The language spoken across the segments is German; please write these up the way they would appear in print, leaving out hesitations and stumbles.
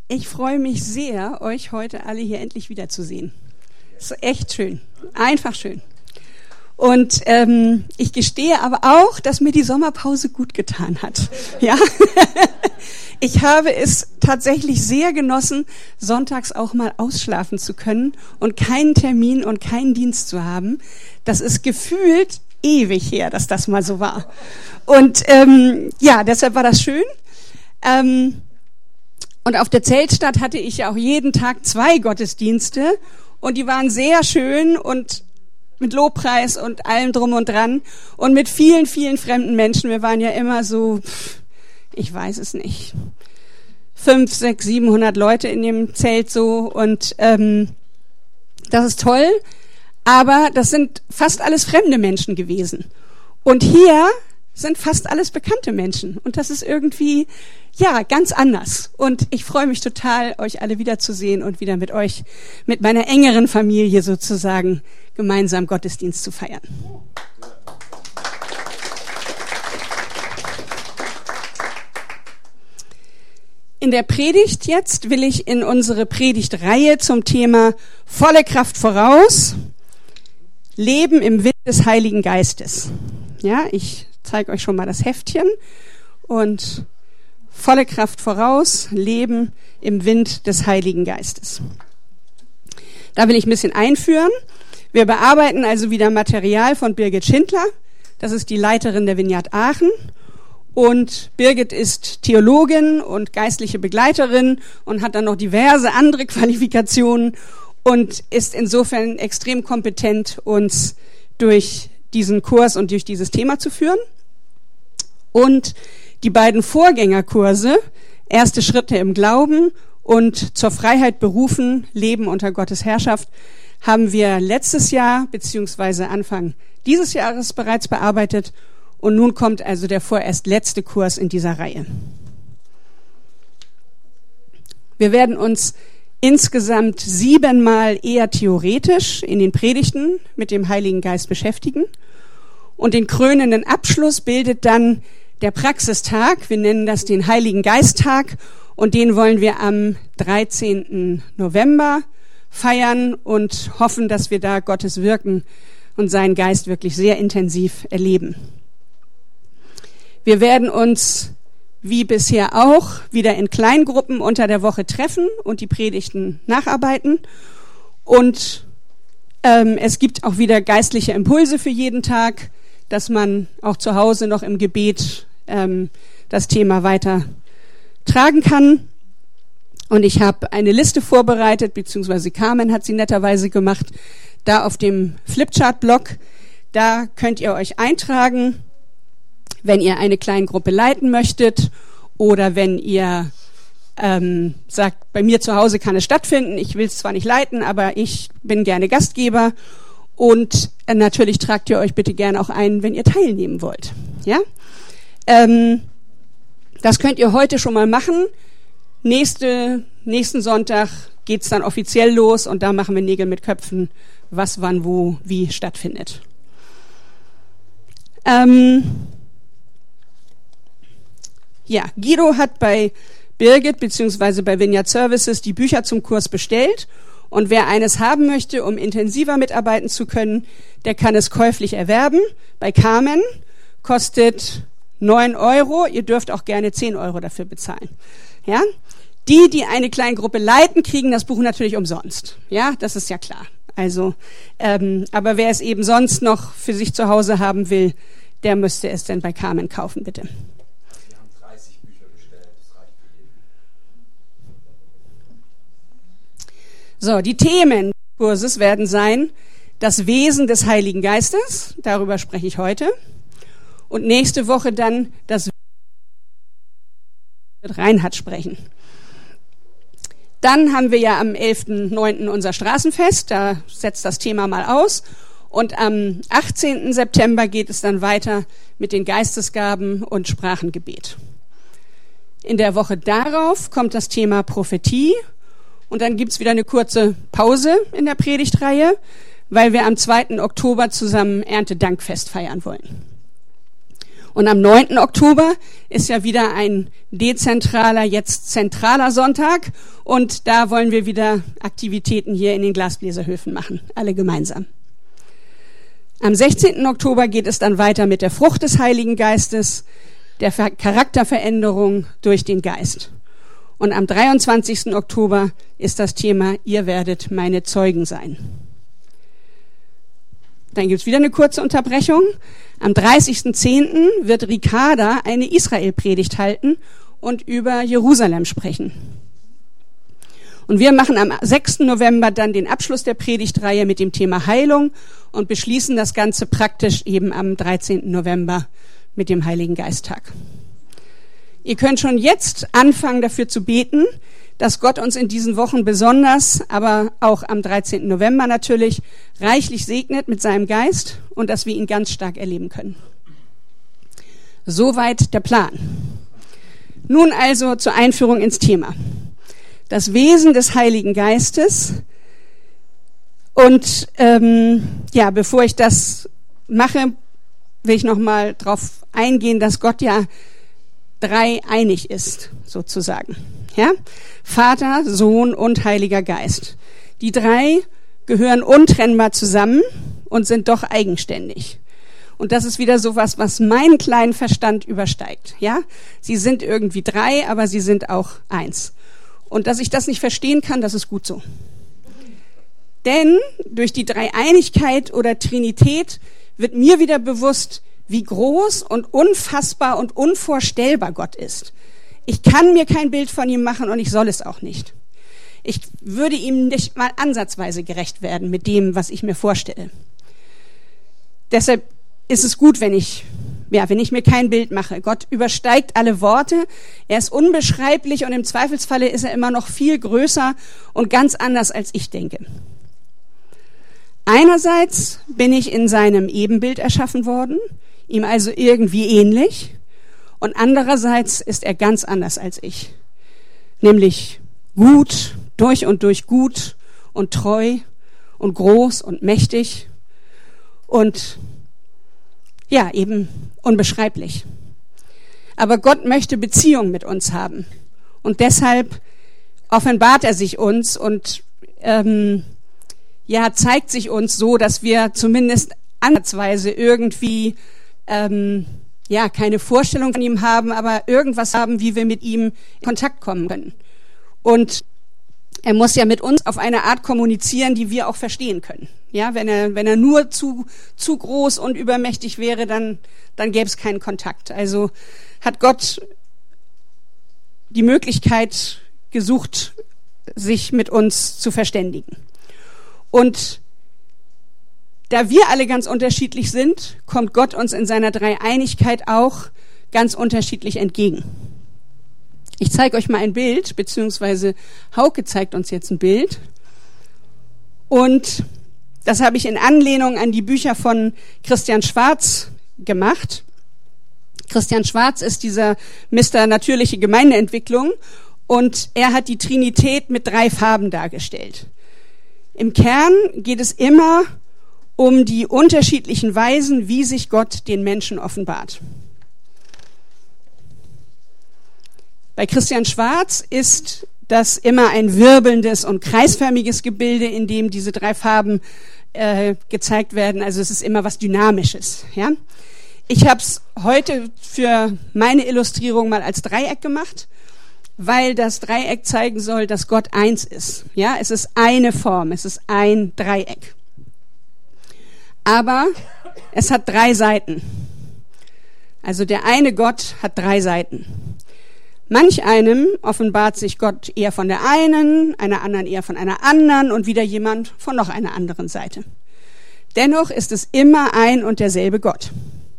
Ich freue mich sehr, euch heute alle hier endlich wiederzusehen. Ist echt schön, einfach schön. Und ich gestehe aber auch, dass mir die Sommerpause gut getan hat. Ja, ich habe es tatsächlich sehr genossen, sonntags auch mal ausschlafen zu können und keinen Termin und keinen Dienst zu haben. Das ist gefühlt ewig her, dass das mal so war. Und ja, deshalb war das schön. Und auf der Zeltstadt hatte ich ja auch jeden Tag 2 Gottesdienste und die waren sehr schön und mit Lobpreis und allem drum und dran und mit vielen, vielen fremden Menschen. Wir waren ja immer so, ich weiß es nicht, 500, 600, 700 Leute in dem Zelt so und das ist toll, aber das sind fast alles fremde Menschen gewesen. Und hier sind fast alles bekannte Menschen und das ist irgendwie, ja, ganz anders. Und ich freue mich total, euch alle wiederzusehen und wieder mit euch, mit meiner engeren Familie sozusagen, gemeinsam Gottesdienst zu feiern. In der Predigt jetzt will ich in unsere Predigtreihe zum Thema volle Kraft voraus, Leben im Wind des Heiligen Geistes. Ja, ich zeige euch schon mal das Heftchen und volle Kraft voraus, Leben im Wind des Heiligen Geistes. Da will ich ein bisschen einführen. Wir bearbeiten also wieder Material von Birgit Schindler. Das ist die Leiterin der Vineyard Aachen. Und Birgit ist Theologin und geistliche Begleiterin und hat dann noch diverse andere Qualifikationen und ist insofern extrem kompetent, uns durch diesen Kurs und durch dieses Thema zu führen. Und die beiden Vorgängerkurse, Erste Schritte im Glauben und Zur Freiheit berufen, Leben unter Gottes Herrschaft, haben wir letztes Jahr bzw. Anfang dieses Jahres bereits bearbeitet. Und nun kommt also der vorerst letzte Kurs in dieser Reihe. Wir werden uns insgesamt 7-mal eher theoretisch in den Predigten mit dem Heiligen Geist beschäftigen. Und den krönenden Abschluss bildet dann der Praxistag. Wir nennen das den Heiligen Geisttag und den wollen wir am 13. November feiern und hoffen, dass wir da Gottes Wirken und seinen Geist wirklich sehr intensiv erleben. Wir werden uns wie bisher auch wieder in Kleingruppen unter der Woche treffen und die Predigten nacharbeiten. Und es gibt auch wieder geistliche Impulse für jeden Tag, dass man auch zu Hause noch im Gebet das Thema weiter tragen kann. Und ich habe eine Liste vorbereitet, beziehungsweise Carmen hat sie netterweise gemacht, da auf dem Flipchart-Blog. Da könnt ihr euch eintragen, wenn ihr eine Kleingruppe leiten möchtet oder wenn ihr sagt, bei mir zu Hause kann es stattfinden, ich will es zwar nicht leiten, aber ich bin gerne Gastgeber. Und natürlich tragt ihr euch bitte gerne auch ein, wenn ihr teilnehmen wollt. Ja? Das könnt ihr heute schon mal machen. Nächsten Sonntag geht's dann offiziell los und da machen wir Nägel mit Köpfen, was, wann, wo, wie stattfindet. Ja, Guido hat bei Birgit bzw. bei Vineyard Services die Bücher zum Kurs bestellt und wer eines haben möchte, um intensiver mitarbeiten zu können, der kann es käuflich erwerben. Bei Carmen kostet 9 €. Ihr dürft auch gerne 10 € dafür bezahlen. Ja? Die eine Kleingruppe leiten, kriegen das Buch natürlich umsonst. Ja, das ist ja klar. Also, aber wer es eben sonst noch für sich zu Hause haben will, der müsste es dann bei Carmen kaufen, bitte. Wir haben 30 Bücher bestellt, das reicht für jeden. So, die Themen des Kurses werden sein, das Wesen des Heiligen Geistes, darüber spreche ich heute. Und nächste Woche dann das mit Reinhard sprechen. Dann haben wir ja am 11.09. unser Straßenfest, da setzt das Thema mal aus. Und am 18. September geht es dann weiter mit den Geistesgaben und Sprachengebet. In der Woche darauf kommt das Thema Prophetie und dann gibt's wieder eine kurze Pause in der Predigtreihe, weil wir am 2. Oktober zusammen Erntedankfest feiern wollen. Und am 9. Oktober ist ja wieder ein dezentraler, jetzt zentraler Sonntag. Und da wollen wir wieder Aktivitäten hier in den Glasbläserhöfen machen, alle gemeinsam. Am 16. Oktober geht es dann weiter mit der Frucht des Heiligen Geistes, der Charakterveränderung durch den Geist. Und am 23. Oktober ist das Thema, ihr werdet meine Zeugen sein. Dann gibt's wieder eine kurze Unterbrechung. Am 30.10. wird Ricarda eine Israel-Predigt halten und über Jerusalem sprechen. Und wir machen am 6. November dann den Abschluss der Predigtreihe mit dem Thema Heilung und beschließen das Ganze praktisch eben am 13. November mit dem Heiligen Geisttag. Ihr könnt schon jetzt anfangen, dafür zu beten, dass Gott uns in diesen Wochen besonders, aber auch am 13. November natürlich, reichlich segnet mit seinem Geist und dass wir ihn ganz stark erleben können. Soweit der Plan. Nun also zur Einführung ins Thema. Das Wesen des Heiligen Geistes. Und bevor ich das mache, will ich nochmal darauf eingehen, dass Gott ja dreieinig ist, sozusagen. Ja? Vater, Sohn und Heiliger Geist. Die drei gehören untrennbar zusammen und sind doch eigenständig. Und das ist wieder sowas, was meinen kleinen Verstand übersteigt. Ja? Sie sind irgendwie drei, aber sie sind auch eins. Und dass ich das nicht verstehen kann, das ist gut so. Denn durch die Dreieinigkeit oder Trinität wird mir wieder bewusst, wie groß und unfassbar und unvorstellbar Gott ist. Ich kann mir kein Bild von ihm machen und ich soll es auch nicht. Ich würde ihm nicht mal ansatzweise gerecht werden mit dem, was ich mir vorstelle. Deshalb ist es gut, wenn ich mir kein Bild mache. Gott übersteigt alle Worte. Er ist unbeschreiblich und im Zweifelsfalle ist er immer noch viel größer und ganz anders, als ich denke. Einerseits bin ich in seinem Ebenbild erschaffen worden, ihm also irgendwie ähnlich. Und andererseits ist er ganz anders als ich. Nämlich gut, durch und durch gut und treu und groß und mächtig und ja, eben unbeschreiblich. Aber Gott möchte Beziehung mit uns haben. Und deshalb offenbart er sich uns und zeigt sich uns so, dass wir zumindest ansatzweise irgendwie keine Vorstellung von ihm haben, aber irgendwas haben, wie wir mit ihm in Kontakt kommen können. Und er muss ja mit uns auf eine Art kommunizieren, die wir auch verstehen können. Ja, wenn er nur zu groß und übermächtig wäre, dann gäbe es keinen Kontakt. Also hat Gott die Möglichkeit gesucht, sich mit uns zu verständigen. Und da wir alle ganz unterschiedlich sind, kommt Gott uns in seiner Dreieinigkeit auch ganz unterschiedlich entgegen. Ich zeige euch mal ein Bild, beziehungsweise Hauke zeigt uns jetzt ein Bild. Und das habe ich in Anlehnung an die Bücher von Christian Schwarz gemacht. Christian Schwarz ist dieser Mr. Natürliche Gemeindeentwicklung und er hat die Trinität mit 3 Farben dargestellt. Im Kern geht es immer um die unterschiedlichen Weisen, wie sich Gott den Menschen offenbart. Bei Christian Schwarz ist das immer ein wirbelndes und kreisförmiges Gebilde, in dem diese 3 Farben gezeigt werden. Also es ist immer was Dynamisches. Ja? Ich habe es heute für meine Illustrierung mal als Dreieck gemacht, weil das Dreieck zeigen soll, dass Gott eins ist. Ja, es ist eine Form, es ist ein Dreieck. Aber es hat 3 Seiten. Also der eine Gott hat 3 Seiten. Manch einem offenbart sich Gott eher von der einen, einer anderen eher von einer anderen und wieder jemand von noch einer anderen Seite. Dennoch ist es immer ein und derselbe Gott.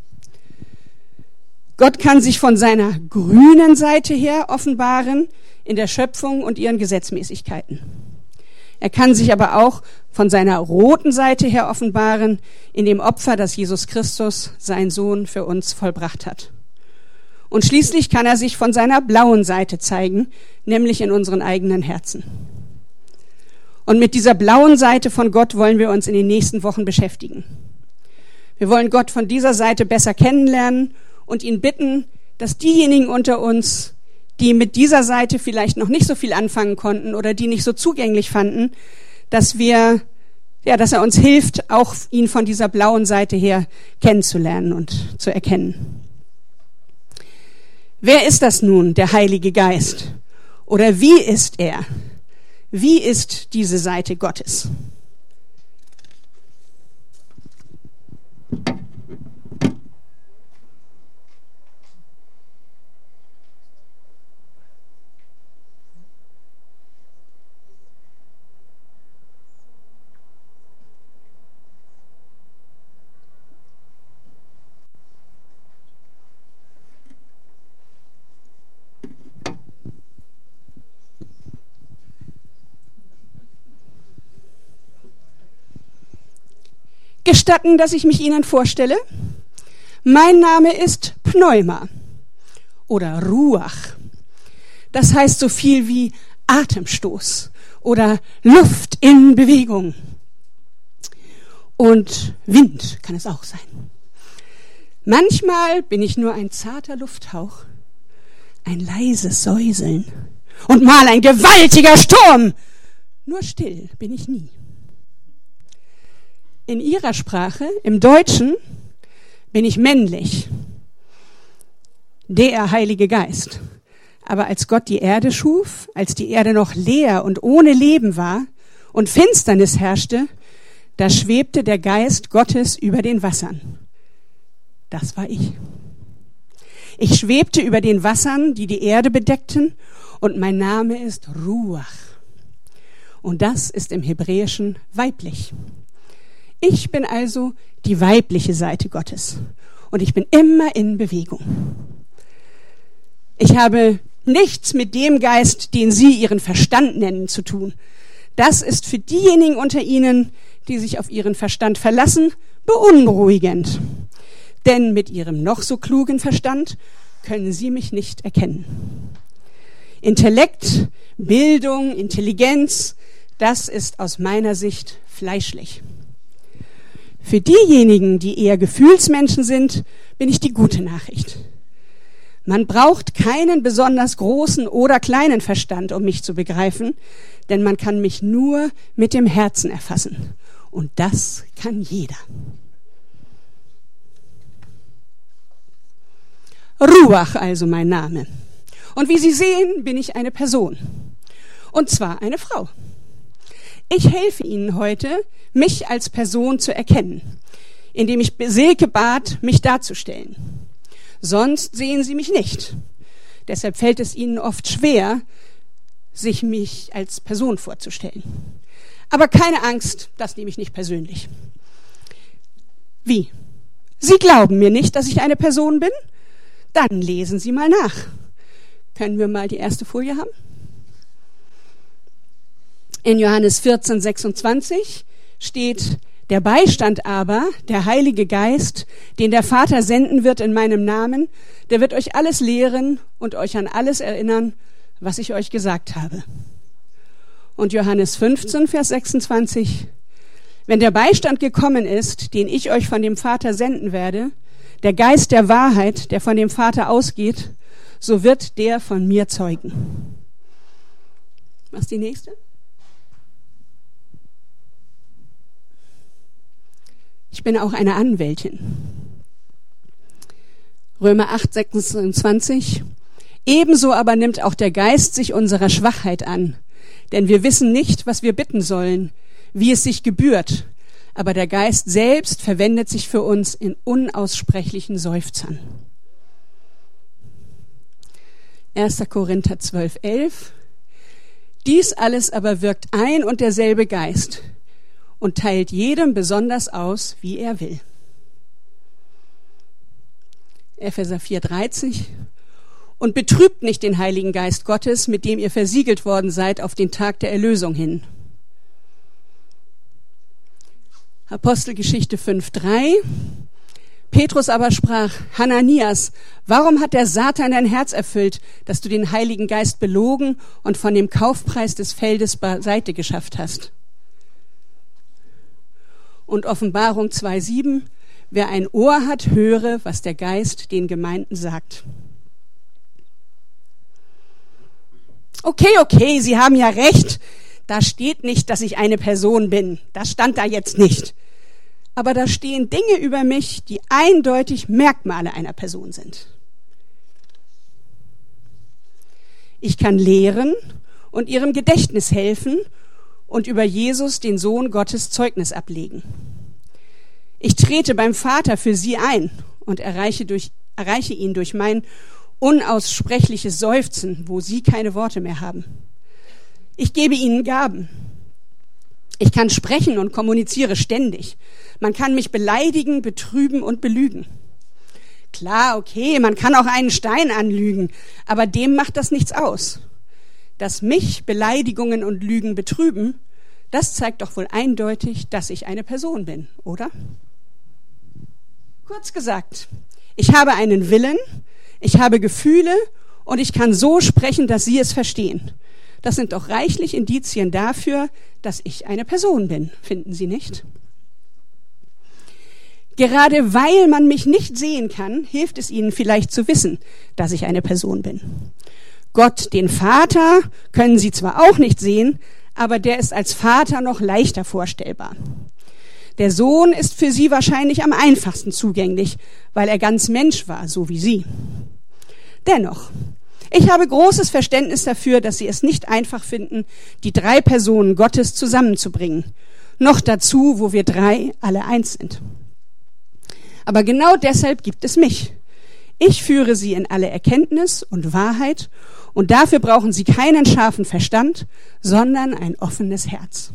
Gott kann sich von seiner grünen Seite her offenbaren in der Schöpfung und ihren Gesetzmäßigkeiten. Er kann sich aber auch von seiner roten Seite her offenbaren in dem Opfer, das Jesus Christus, sein Sohn, für uns vollbracht hat. Und schließlich kann er sich von seiner blauen Seite zeigen, nämlich in unseren eigenen Herzen. Und mit dieser blauen Seite von Gott wollen wir uns in den nächsten Wochen beschäftigen. Wir wollen Gott von dieser Seite besser kennenlernen und ihn bitten, dass diejenigen unter uns, die mit dieser Seite vielleicht noch nicht so viel anfangen konnten oder die nicht so zugänglich fanden, dass er uns hilft, auch ihn von dieser blauen Seite her kennenzulernen und zu erkennen. Wer ist das nun, der Heilige Geist? Oder wie ist er? Wie ist diese Seite Gottes? Gestatten, dass ich mich Ihnen vorstelle? Mein Name ist Pneuma oder Ruach. Das heißt so viel wie Atemstoß oder Luft in Bewegung. Und Wind kann es auch sein. Manchmal bin ich nur ein zarter Lufthauch, ein leises Säuseln und mal ein gewaltiger Sturm. Nur still bin ich nie. In Ihrer Sprache, im Deutschen, bin ich männlich, der Heilige Geist. Aber als Gott die Erde schuf, als die Erde noch leer und ohne Leben war und Finsternis herrschte, da schwebte der Geist Gottes über den Wassern. Das war ich. Ich schwebte über den Wassern, die die Erde bedeckten, und mein Name ist Ruach. Und das ist im Hebräischen weiblich. Ich bin also die weibliche Seite Gottes und ich bin immer in Bewegung. Ich habe nichts mit dem Geist, den Sie Ihren Verstand nennen, zu tun. Das ist für diejenigen unter Ihnen, die sich auf ihren Verstand verlassen, beunruhigend. Denn mit Ihrem noch so klugen Verstand können Sie mich nicht erkennen. Intellekt, Bildung, Intelligenz, das ist aus meiner Sicht fleischlich. Für diejenigen, die eher Gefühlsmenschen sind, bin ich die gute Nachricht. Man braucht keinen besonders großen oder kleinen Verstand, um mich zu begreifen, denn man kann mich nur mit dem Herzen erfassen. Und das kann jeder. Ruach also mein Name. Und wie Sie sehen, bin ich eine Person. Und zwar eine Frau. Ich helfe Ihnen heute, mich als Person zu erkennen, indem ich Silke bat, mich darzustellen. Sonst sehen Sie mich nicht. Deshalb fällt es Ihnen oft schwer, sich mich als Person vorzustellen. Aber keine Angst, das nehme ich nicht persönlich. Wie? Sie glauben mir nicht, dass ich eine Person bin? Dann lesen Sie mal nach. Können wir mal die erste Folie haben? In Johannes 14, 26 steht: Der Beistand aber, der Heilige Geist, den der Vater senden wird in meinem Namen, der wird euch alles lehren und euch an alles erinnern, was ich euch gesagt habe. Und Johannes 15, Vers 26: Wenn der Beistand gekommen ist, den ich euch von dem Vater senden werde, der Geist der Wahrheit, der von dem Vater ausgeht, so wird der von mir zeugen. Was ist die nächste? Ich bin auch eine Anwältin. Römer 8, 26. Ebenso aber nimmt auch der Geist sich unserer Schwachheit an. Denn wir wissen nicht, was wir bitten sollen, wie es sich gebührt. Aber der Geist selbst verwendet sich für uns in unaussprechlichen Seufzern. 1. Korinther 12, 11. Dies alles aber wirkt ein und derselbe Geist und teilt jedem besonders aus, wie er will. Epheser 4,30. Und betrübt nicht den Heiligen Geist Gottes, mit dem ihr versiegelt worden seid auf den Tag der Erlösung hin. Apostelgeschichte 5,3. Petrus aber sprach: Hananias, warum hat der Satan dein Herz erfüllt, dass du den Heiligen Geist belogen und von dem Kaufpreis des Feldes beiseite geschafft hast? Und Offenbarung 2,7. Wer ein Ohr hat, höre, was der Geist den Gemeinden sagt. Okay, Sie haben ja recht. Da steht nicht, dass ich eine Person bin. Das stand da jetzt nicht. Aber da stehen Dinge über mich, die eindeutig Merkmale einer Person sind. Ich kann lehren und ihrem Gedächtnis helfen und über Jesus, den Sohn Gottes, Zeugnis ablegen. Ich trete beim Vater für sie ein und erreiche ihn durch mein unaussprechliches Seufzen, wo sie keine Worte mehr haben. Ich gebe ihnen Gaben. Ich kann sprechen und kommuniziere ständig. Man kann mich beleidigen, betrüben und belügen. Klar, okay, man kann auch einen Stein anlügen, aber dem macht das nichts aus. Dass mich Beleidigungen und Lügen betrüben, das zeigt doch wohl eindeutig, dass ich eine Person bin, oder? Kurz gesagt, ich habe einen Willen, ich habe Gefühle und ich kann so sprechen, dass Sie es verstehen. Das sind doch reichlich Indizien dafür, dass ich eine Person bin, finden Sie nicht? Gerade weil man mich nicht sehen kann, hilft es Ihnen vielleicht zu wissen, dass ich eine Person bin. Gott, den Vater, können Sie zwar auch nicht sehen, aber der ist als Vater noch leichter vorstellbar. Der Sohn ist für Sie wahrscheinlich am einfachsten zugänglich, weil er ganz Mensch war, so wie Sie. Dennoch, ich habe großes Verständnis dafür, dass Sie es nicht einfach finden, die 3 Personen Gottes zusammenzubringen. Noch dazu, wo wir 3 alle eins sind. Aber genau deshalb gibt es mich. Ich führe Sie in alle Erkenntnis und Wahrheit und dafür brauchen Sie keinen scharfen Verstand, sondern ein offenes Herz.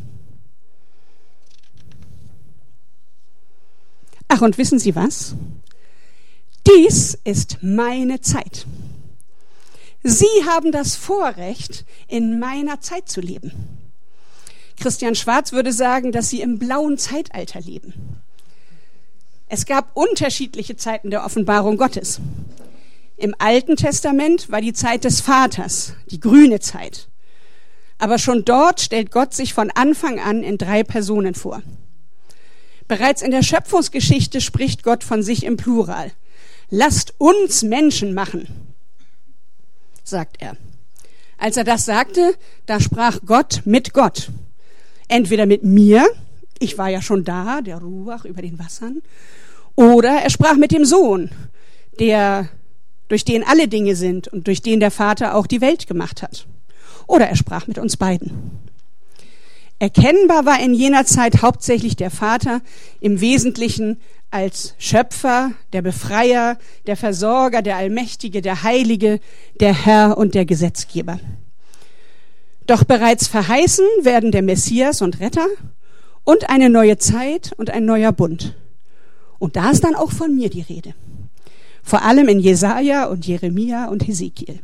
Ach, und wissen Sie was? Dies ist meine Zeit. Sie haben das Vorrecht, in meiner Zeit zu leben. Christian Schwarz würde sagen, dass Sie im blauen Zeitalter leben. Es gab unterschiedliche Zeiten der Offenbarung Gottes. Im Alten Testament war die Zeit des Vaters, die grüne Zeit. Aber schon dort stellt Gott sich von Anfang an in 3 Personen vor. Bereits in der Schöpfungsgeschichte spricht Gott von sich im Plural. Lasst uns Menschen machen, sagt er. Als er das sagte, da sprach Gott mit Gott. Entweder mit mir, ich war ja schon da, der Ruach über den Wassern, oder er sprach mit dem Sohn, durch den alle Dinge sind und durch den der Vater auch die Welt gemacht hat. Oder er sprach mit uns beiden. Erkennbar war in jener Zeit hauptsächlich der Vater im Wesentlichen als Schöpfer, der Befreier, der Versorger, der Allmächtige, der Heilige, der Herr und der Gesetzgeber. Doch bereits verheißen werden der Messias und Retter und eine neue Zeit und ein neuer Bund. Und da ist dann auch von mir die Rede. Vor allem in Jesaja und Jeremia und Hesekiel.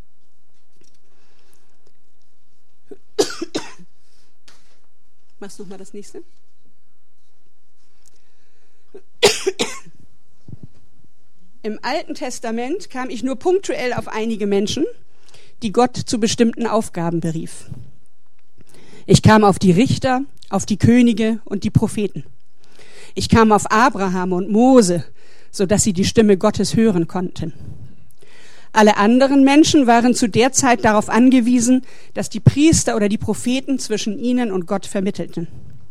Machst du noch mal das nächste? Im Alten Testament kam ich nur punktuell auf einige Menschen, die Gott zu bestimmten Aufgaben berief. Ich kam auf die Richter, auf die Könige und die Propheten. Ich kam auf Abraham und Mose, sodass sie die Stimme Gottes hören konnten. Alle anderen Menschen waren zu der Zeit darauf angewiesen, dass die Priester oder die Propheten zwischen ihnen und Gott vermittelten.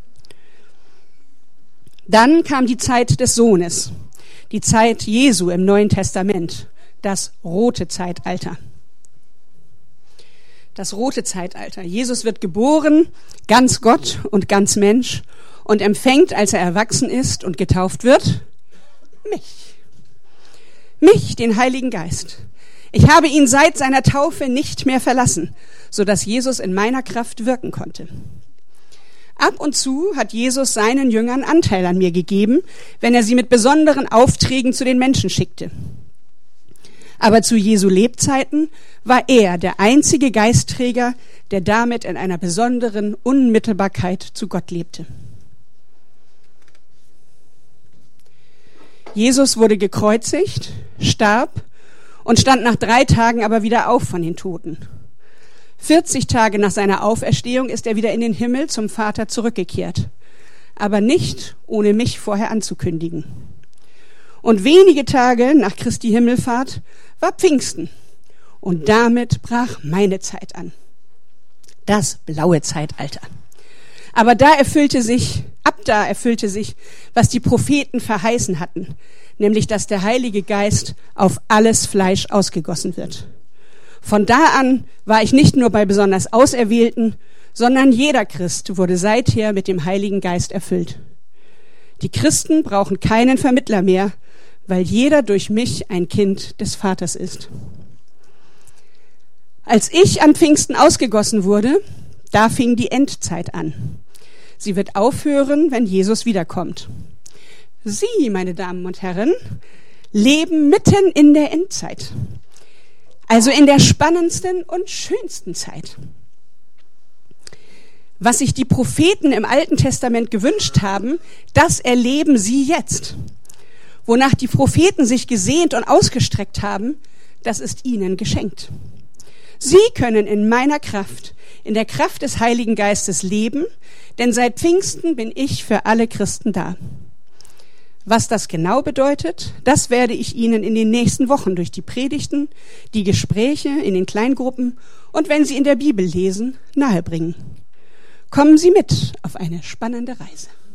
Dann kam die Zeit des Sohnes, die Zeit Jesu im Neuen Testament, das rote Zeitalter. Das rote Zeitalter. Jesus wird geboren, ganz Gott und ganz Mensch, und empfängt, als er erwachsen ist und getauft wird, mich, den Heiligen Geist. Ich habe ihn seit seiner Taufe nicht mehr verlassen, sodass Jesus in meiner Kraft wirken konnte. Ab und zu hat Jesus seinen Jüngern Anteil an mir gegeben, wenn er sie mit besonderen Aufträgen zu den Menschen schickte. Aber zu Jesu Lebzeiten war er der einzige Geistträger, der damit in einer besonderen Unmittelbarkeit zu Gott lebte. Jesus wurde gekreuzigt, starb und stand nach 3 Tagen aber wieder auf von den Toten. 40 Tage nach seiner Auferstehung ist er wieder in den Himmel zum Vater zurückgekehrt, aber nicht ohne mich vorher anzukündigen. Und wenige Tage nach Christi Himmelfahrt war Pfingsten. Und damit brach meine Zeit an. Das blaue Zeitalter. Aber ab da erfüllte sich, was die Propheten verheißen hatten, nämlich, dass der Heilige Geist auf alles Fleisch ausgegossen wird. Von da an war ich nicht nur bei besonders Auserwählten, sondern jeder Christ wurde seither mit dem Heiligen Geist erfüllt. Die Christen brauchen keinen Vermittler mehr, weil jeder durch mich ein Kind des Vaters ist. Als ich an Pfingsten ausgegossen wurde, da fing die Endzeit an. Sie wird aufhören, wenn Jesus wiederkommt. Sie, meine Damen und Herren, leben mitten in der Endzeit. Also in der spannendsten und schönsten Zeit. Was sich die Propheten im Alten Testament gewünscht haben, das erleben sie jetzt. Wonach die Propheten sich gesehnt und ausgestreckt haben, das ist ihnen geschenkt. Sie können in meiner Kraft, in der Kraft des Heiligen Geistes leben, denn seit Pfingsten bin ich für alle Christen da. Was das genau bedeutet, das werde ich Ihnen in den nächsten Wochen durch die Predigten, die Gespräche in den Kleingruppen und wenn Sie in der Bibel lesen, nahebringen. Kommen Sie mit auf eine spannende Reise.